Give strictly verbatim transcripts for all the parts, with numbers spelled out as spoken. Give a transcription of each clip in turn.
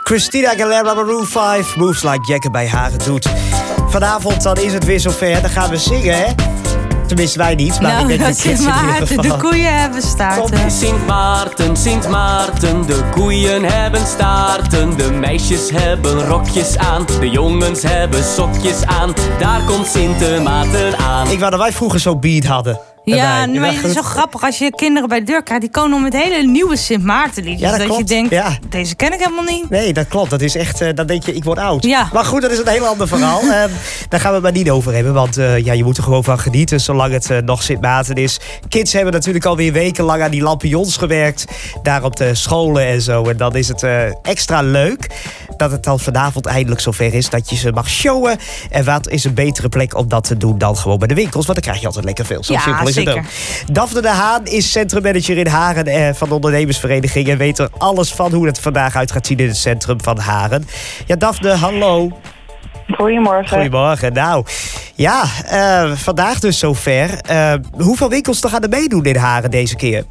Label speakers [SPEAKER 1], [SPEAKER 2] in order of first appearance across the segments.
[SPEAKER 1] Christina Aguilera, Maroon vijf, Moves Like Jagger bij Haren doet. Vanavond dan is het weer zover, dan gaan we zingen, hè? Tenminste, wij niet, maar
[SPEAKER 2] nou,
[SPEAKER 1] ik denk de kids in ieder geval.
[SPEAKER 2] De koeien hebben staarten.
[SPEAKER 3] Sint Maarten, Sint Maarten, de koeien hebben staarten. De meisjes hebben rokjes aan, de jongens hebben sokjes aan. Daar komt Sint Maarten aan.
[SPEAKER 1] Ik wou dat wij vroeger zo'n beat hadden.
[SPEAKER 2] Ja, maar het is zo grappig als je kinderen bij de deur krijgt. Die komen dan met hele nieuwe Sint Maarten liedjes.
[SPEAKER 1] Ja, dat,
[SPEAKER 2] dat
[SPEAKER 1] klopt.
[SPEAKER 2] je denkt,
[SPEAKER 1] ja.
[SPEAKER 2] Deze ken ik helemaal niet.
[SPEAKER 1] Nee, dat klopt. Dat is echt, uh, dan denk je, ik word oud.
[SPEAKER 2] Ja.
[SPEAKER 1] Maar goed, dat is een heel ander verhaal. um, daar gaan we het maar niet over hebben. Want uh, ja, je moet er gewoon van genieten zolang het uh, nog Sint Maarten is. Kids hebben natuurlijk alweer wekenlang aan die lampions gewerkt. Daar op de scholen en zo. En dan is het uh, extra leuk dat het dan vanavond eindelijk zover is dat je ze mag showen. En wat is een betere plek om dat te doen dan gewoon bij de winkels. Want dan krijg je altijd lekker veel. Zo
[SPEAKER 2] ja,
[SPEAKER 1] simpel is
[SPEAKER 2] zeker.
[SPEAKER 1] het ook. Daphne de Haan is centrummanager in Haren eh, van de ondernemersvereniging. En weet er alles van hoe het vandaag uit gaat zien in het centrum van Haren. Ja, Daphne, hallo.
[SPEAKER 4] Goedemorgen.
[SPEAKER 1] Goedemorgen. Nou, ja, uh, vandaag dus zover. Uh, hoeveel winkels te gaan er meedoen in Haren deze keer?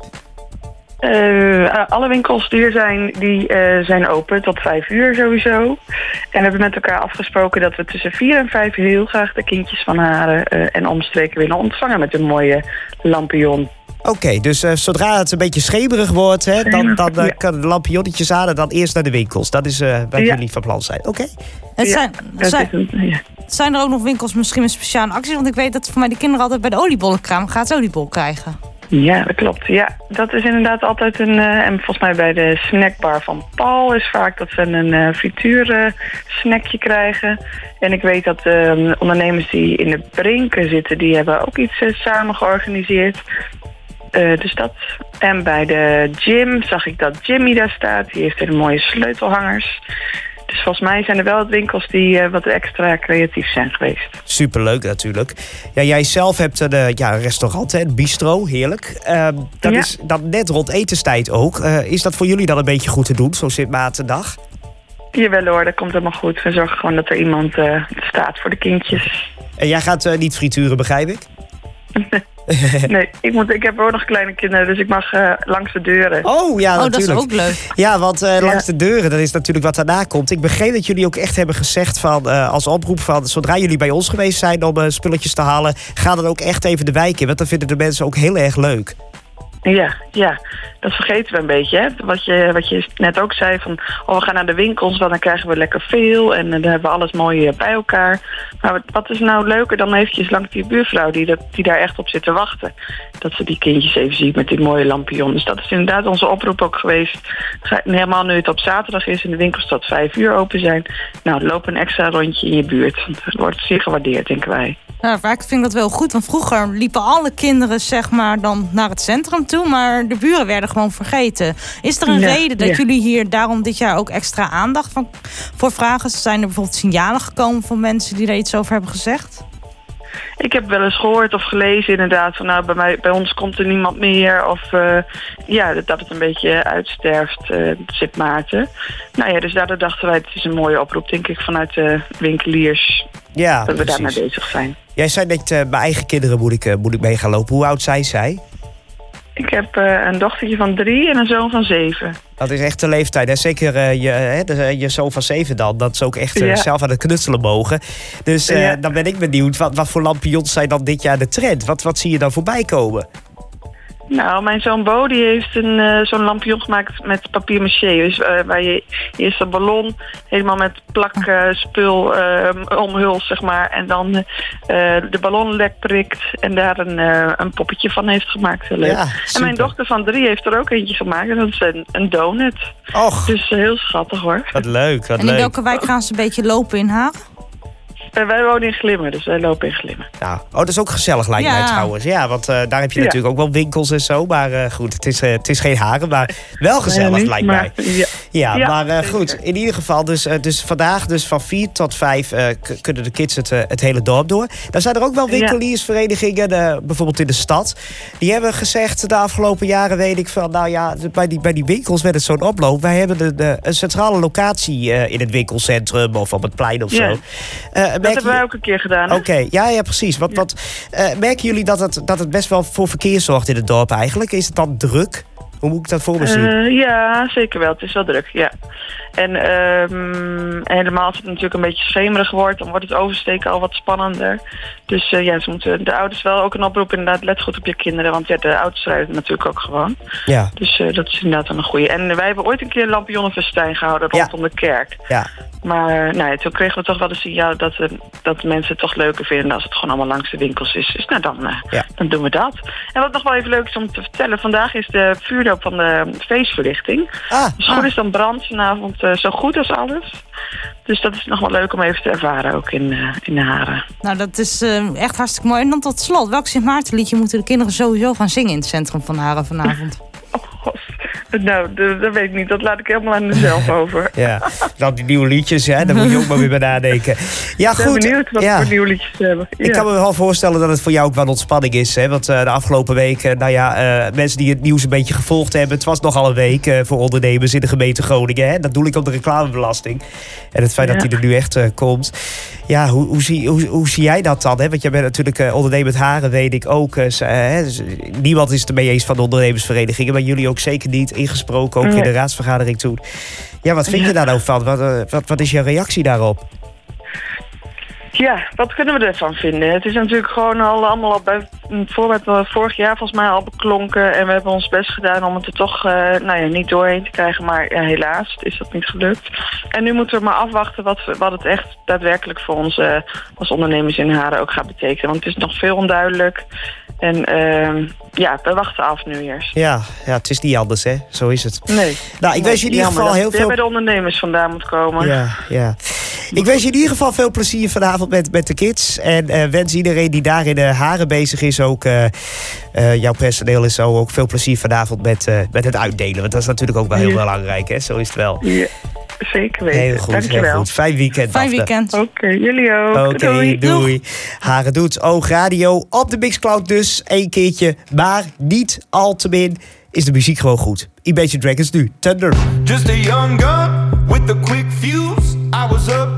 [SPEAKER 4] Uh, alle winkels die er zijn, die uh, zijn open tot vijf uur sowieso. En we hebben met elkaar afgesproken dat we tussen vier en vijf heel graag de kindjes van Haren uh, en omstreken willen ontvangen met een mooie lampion.
[SPEAKER 1] Oké, okay, dus uh, zodra het een beetje schemerig wordt, hè, dan, dan uh,
[SPEAKER 4] ja.
[SPEAKER 1] kan de lampionnetjes aan en dan eerst naar de winkels. Dat is uh, wat
[SPEAKER 4] ja.
[SPEAKER 1] jullie van plan zijn. Oké. Okay.
[SPEAKER 2] Het
[SPEAKER 4] ja,
[SPEAKER 2] zijn, zijn, een, ja. zijn er ook nog winkels misschien met speciale acties? Want ik weet dat voor mij de kinderen altijd bij de oliebollenkraam gratis oliebol krijgen.
[SPEAKER 4] Ja, dat klopt. Ja, dat is inderdaad altijd een... Uh, en volgens mij bij de snackbar van Paul is vaak dat we een uh, frituur uh, snackje krijgen. En ik weet dat uh, ondernemers die in de Brinken zitten, die hebben ook iets uh, samen georganiseerd. Uh, dus dat. En bij de gym zag ik dat Jimmy daar staat. Die heeft hele mooie sleutelhangers. Dus volgens mij zijn er wel wat winkels die uh, wat extra creatief zijn geweest.
[SPEAKER 1] Superleuk natuurlijk. Ja, jij zelf hebt een, uh, ja, een restaurant, hè, een bistro, heerlijk. Uh, dat
[SPEAKER 4] ja.
[SPEAKER 1] is dan net rond etenstijd ook. Uh, is dat voor jullie dan een beetje goed te doen, zo'n Sint Maartendag?
[SPEAKER 4] Jawel hoor, dat komt helemaal goed. We zorgen gewoon dat er iemand uh, staat voor de kindjes.
[SPEAKER 1] En jij gaat uh, niet frituren, begrijp ik?
[SPEAKER 4] Nee, ik, moet, ik heb ook nog kleine kinderen, dus ik mag uh, langs de deuren.
[SPEAKER 1] Oh, ja,
[SPEAKER 2] oh,
[SPEAKER 1] natuurlijk.
[SPEAKER 2] dat is ook leuk.
[SPEAKER 1] Ja, want uh,
[SPEAKER 4] ja.
[SPEAKER 1] langs de deuren, dat is natuurlijk wat daarna komt. Ik begreep dat jullie ook echt hebben gezegd van, uh, als oproep van, zodra jullie bij ons geweest zijn om uh, spulletjes te halen, ga dan ook echt even de wijk in, want dan vinden de mensen ook heel erg leuk.
[SPEAKER 4] Ja, ja, dat vergeten we een beetje. Hè? Wat, je, wat je net ook zei, van oh, we gaan naar de winkels, want dan krijgen we lekker veel en uh, dan hebben we alles mooi uh, bij elkaar. Maar wat, wat is nou leuker dan eventjes langs die buurvrouw die, dat, die daar echt op zit te wachten. Dat ze die kindjes even ziet met die mooie lampion. Dus dat is inderdaad onze oproep ook geweest. Helemaal nu het op zaterdag is en de winkels tot vijf uur open zijn. Nou, loop een extra rondje in je buurt. Dat wordt zeer gewaardeerd, denken wij.
[SPEAKER 2] Nou, vaak vind ik dat wel goed, want vroeger liepen alle kinderen zeg maar dan naar het centrum toe, maar de buren werden gewoon vergeten. Is er een
[SPEAKER 4] ja,
[SPEAKER 2] reden dat
[SPEAKER 4] ja.
[SPEAKER 2] jullie hier daarom dit jaar ook extra aandacht van, voor vragen? Zijn er bijvoorbeeld signalen gekomen van mensen die daar iets over hebben gezegd?
[SPEAKER 4] Ik heb wel eens gehoord of gelezen inderdaad van nou bij, mij, bij ons komt er niemand meer of uh, ja, dat, dat het een beetje uitsterft, uh, Sint Maarten. Nou ja, dus daardoor dachten wij het is een mooie oproep denk ik vanuit de winkeliers
[SPEAKER 1] Ja,
[SPEAKER 4] dat we
[SPEAKER 1] precies.
[SPEAKER 4] daarmee bezig zijn.
[SPEAKER 1] Jij zei net, uh, mijn eigen kinderen moet ik, uh, moet ik mee gaan lopen. Hoe oud zijn zij?
[SPEAKER 4] Ik heb uh, een dochtertje van drie en een zoon van zeven.
[SPEAKER 1] Dat is echt de leeftijd. En zeker uh, je, hè, de, je zoon van zeven dan. Dat ze ook echt uh,
[SPEAKER 4] ja.
[SPEAKER 1] zelf aan het knutselen mogen. Dus uh,
[SPEAKER 4] ja.
[SPEAKER 1] dan ben ik benieuwd. Wat, wat voor lampions zijn dan dit jaar de trend? Wat, wat zie je dan voorbij komen?
[SPEAKER 4] Nou, mijn zoon Bo die heeft een, uh, zo'n lampion gemaakt met papier-maché. Dus uh, waar je eerst een ballon helemaal met plakspul uh, omhult, zeg maar. En dan uh, de ballon lek prikt en daar een, uh, een poppetje van heeft gemaakt. Heel leuk.
[SPEAKER 1] Ja,
[SPEAKER 4] en mijn dochter van drie heeft er ook eentje gemaakt. En dat is een, een donut.
[SPEAKER 1] Och.
[SPEAKER 4] Dus uh, heel schattig hoor.
[SPEAKER 1] Wat leuk, wat
[SPEAKER 2] En in
[SPEAKER 1] leuk.
[SPEAKER 2] welke wijk gaan ze een beetje lopen in Haren?
[SPEAKER 4] Uh, wij wonen in Glimmen, dus wij lopen in Glimmen.
[SPEAKER 1] Nou, oh, dat is ook gezellig lijkt
[SPEAKER 2] Ja.
[SPEAKER 1] mij trouwens. Ja, want uh, daar heb je
[SPEAKER 4] Ja.
[SPEAKER 1] natuurlijk ook wel winkels en zo. Maar uh, goed, het is, uh, het is geen Haren, maar wel gezellig
[SPEAKER 4] Nee, niet,
[SPEAKER 1] lijkt
[SPEAKER 4] maar,
[SPEAKER 1] mij.
[SPEAKER 4] Ja.
[SPEAKER 1] Ja,
[SPEAKER 4] Ja,
[SPEAKER 1] maar uh,
[SPEAKER 4] zeker.
[SPEAKER 1] goed, in ieder geval, dus, uh, dus vandaag dus van vier tot vijf uh, k- kunnen de kids het, uh, het hele dorp door. Dan zijn er ook wel winkeliersverenigingen, uh, bijvoorbeeld in de stad. Die hebben gezegd de afgelopen jaren, weet ik van, nou ja, bij die, bij die winkels werd het zo'n oploop. Wij hebben de, de, een centrale locatie uh, in het winkelcentrum of op het plein of
[SPEAKER 4] Ja.
[SPEAKER 1] zo. Uh,
[SPEAKER 4] Dat
[SPEAKER 1] merk
[SPEAKER 4] hebben wij
[SPEAKER 1] je-
[SPEAKER 4] ook een keer gedaan. hè?
[SPEAKER 1] Oké, ja, ja, precies. Wat, wat, uh, merken jullie dat het, dat het best wel voor verkeer zorgt in het dorp eigenlijk? Is het dan druk? Hoe moet ik dat voor me zien?
[SPEAKER 4] Uh, ja, zeker wel. Het is wel druk, ja. En um, helemaal als het natuurlijk een beetje schemerig wordt, dan wordt het oversteken al wat spannender. Dus uh, ja, ze moeten de ouders wel ook een oproep inderdaad, let goed op je kinderen, want ja, de ouders rijden natuurlijk ook gewoon.
[SPEAKER 1] Ja.
[SPEAKER 4] Dus uh, dat is inderdaad wel een goeie. En uh, wij hebben ooit een keer een lampionnenfestijn gehouden rondom ja. de kerk.
[SPEAKER 1] Ja.
[SPEAKER 4] Maar nou ja, toen kregen we toch wel de signaal dat, uh, dat de mensen het toch leuker vinden als het gewoon allemaal langs de winkels is. Dus nou, dan, uh, ja. dan doen we dat. En wat nog wel even leuk is om te vertellen, vandaag is de vuurdoop van de feestverlichting.
[SPEAKER 1] Ah,
[SPEAKER 4] dus goed
[SPEAKER 1] ah.
[SPEAKER 4] is dan brand vanavond uh, zo goed als alles. Dus dat is nog wel leuk om even te ervaren, ook in, uh, in de Haren.
[SPEAKER 2] Nou, dat is uh, echt hartstikke mooi. En dan tot slot, welk Sint Maartenliedje moeten de kinderen sowieso gaan zingen in het centrum van Haren vanavond?
[SPEAKER 4] Oh, god. Nou, dat, dat weet ik niet. Dat laat ik helemaal aan mezelf over.
[SPEAKER 1] Ja, dan die nieuwe liedjes, hè, daar moet je ook maar weer bij nadenken. Ja,
[SPEAKER 4] ik ben
[SPEAKER 1] goed.
[SPEAKER 4] benieuwd wat
[SPEAKER 1] ja.
[SPEAKER 4] voor nieuwe liedjes ze hebben. Ja.
[SPEAKER 1] Ik kan me wel voorstellen dat het voor jou ook wel ontspanning is. Hè? Want uh, de afgelopen weken, nou ja, uh, mensen die het nieuws een beetje gevolgd hebben. Het was nogal een week uh, voor ondernemers in de gemeente Groningen. Hè? Dat doe ik op de reclamebelasting. En het feit ja. dat die er nu echt uh, komt. Ja, hoe, hoe, zie, hoe, hoe zie jij dat dan? Hè? Want jij bent natuurlijk uh, ondernemer Haren, weet ik ook. Uh, hè? Dus, niemand is het ermee eens van de ondernemersverenigingen. Maar jullie ook zeker niet ingesproken, ook nee. in de raadsvergadering toen. Ja, wat vind ja. je daar nou van? Wat, uh, wat, wat is jouw reactie daarop?
[SPEAKER 4] Ja, wat kunnen we ervan vinden? Het is natuurlijk gewoon al allemaal al bij voorbeeld vorig jaar volgens mij al beklonken. En we hebben ons best gedaan om het er toch uh, nou ja, niet doorheen te krijgen. Maar ja, helaas is dat niet gelukt. En nu moeten we maar afwachten wat, wat het echt daadwerkelijk voor ons uh, als ondernemers in Haren ook gaat betekenen. Want het is nog veel onduidelijk. En uh, ja, we wachten af nu eerst.
[SPEAKER 1] Ja, ja, het is niet anders, hè? Zo is het.
[SPEAKER 4] Nee.
[SPEAKER 1] Nou, ik wens je in ieder geval heel veel...
[SPEAKER 4] Dat bij de ondernemers vandaan moet komen.
[SPEAKER 1] Ja, ja. Ik wens je in ieder geval veel plezier vanavond met, met de kids. En uh, wens iedereen die daar in de Haren bezig is ook... Uh, uh, jouw personeel is zo ook veel plezier vanavond met, uh, met het uitdelen. Want dat is natuurlijk ook wel heel ja. belangrijk, hè? Zo is het wel.
[SPEAKER 4] Ja. Zeker weten.
[SPEAKER 1] Heel goed,
[SPEAKER 4] dankjewel.
[SPEAKER 1] Heel goed. Fijn weekend.
[SPEAKER 2] Fijn weekend.
[SPEAKER 4] Oké, okay, jullie ook.
[SPEAKER 1] Oké, okay, doei. doei. Haren doet Oog Radio op de Mixcloud dus. Eén keertje, maar niet al te min is de muziek gewoon goed. Imagine Dragons nu, Thunder.
[SPEAKER 5] Just a young gun with a quick fuse. I was up